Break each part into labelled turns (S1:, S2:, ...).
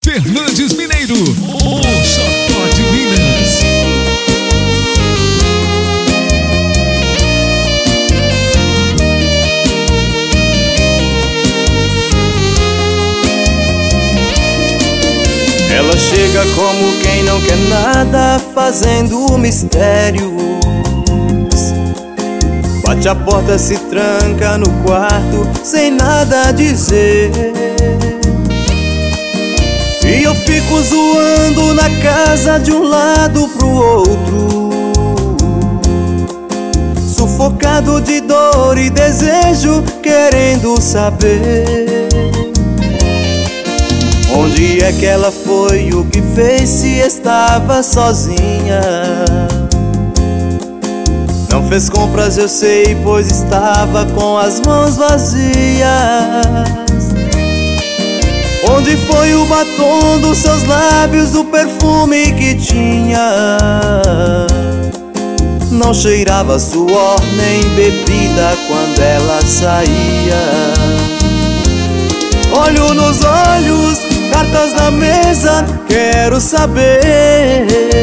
S1: Fernandes Mineiro, o Xodó de Minas.
S2: Ela chega como quem não quer nada, fazendo mistérios. Bate a porta, se tranca no quarto, sem nada a dizer. E eu fico zoando na casa de um lado pro outro, sufocado de dor e desejo, querendo saber onde é que ela foi, o que fez, se estava sozinha. Não fez compras, eu sei, pois estava com as mãos vazias. Onde foi o batom dos seus lábios, o perfume que tinha? Não cheirava suor nem bebida quando ela saía. Olho nos olhos, cartas na mesa, quero saber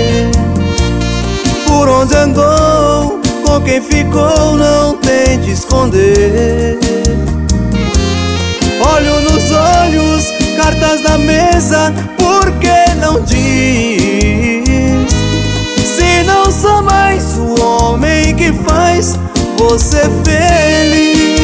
S2: por onde andou, com quem ficou, não tente esconder. Olho nos olhos, cartas na mesa, por que não diz? Se não sou mais o homem que faz você feliz.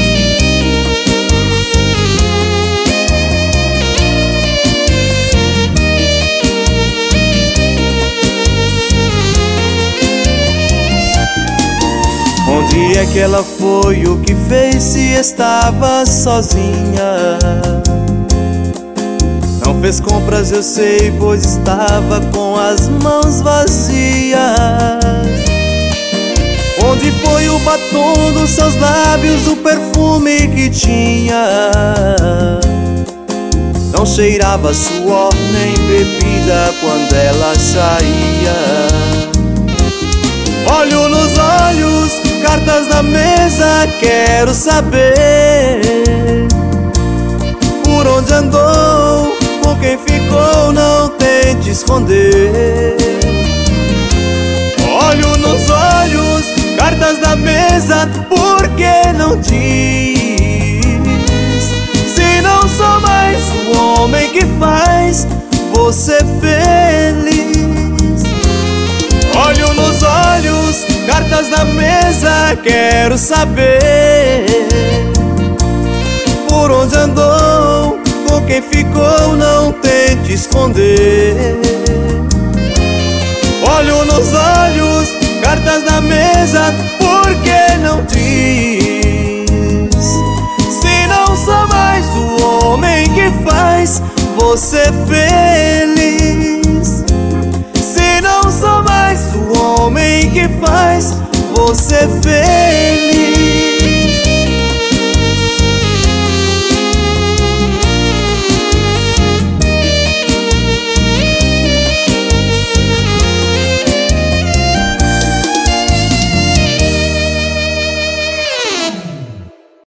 S2: Onde é que ela foi, o que fez, se estava sozinha? Não fez compras, eu sei, pois estava com as mãos vazias. Onde foi o batom dos seus lábios, o perfume que tinha? Não cheirava suor nem bebida quando ela saía. Olho nos olhos, cartas na mesa, quero saber por onde andou, com quem ficou, não tente esconder. Olho nos olhos, cartas na mesa, por que não diz? Se não sou mais o homem que faz você feliz. Olho nos olhos, cartas na mesa, quero saber por onde andou, com quem ficou, não tente esconder. Olho nos olhos, cartas na mesa, por que não diz? Se não sou mais o homem que faz você feliz. Se não sou mais o homem que faz você feliz.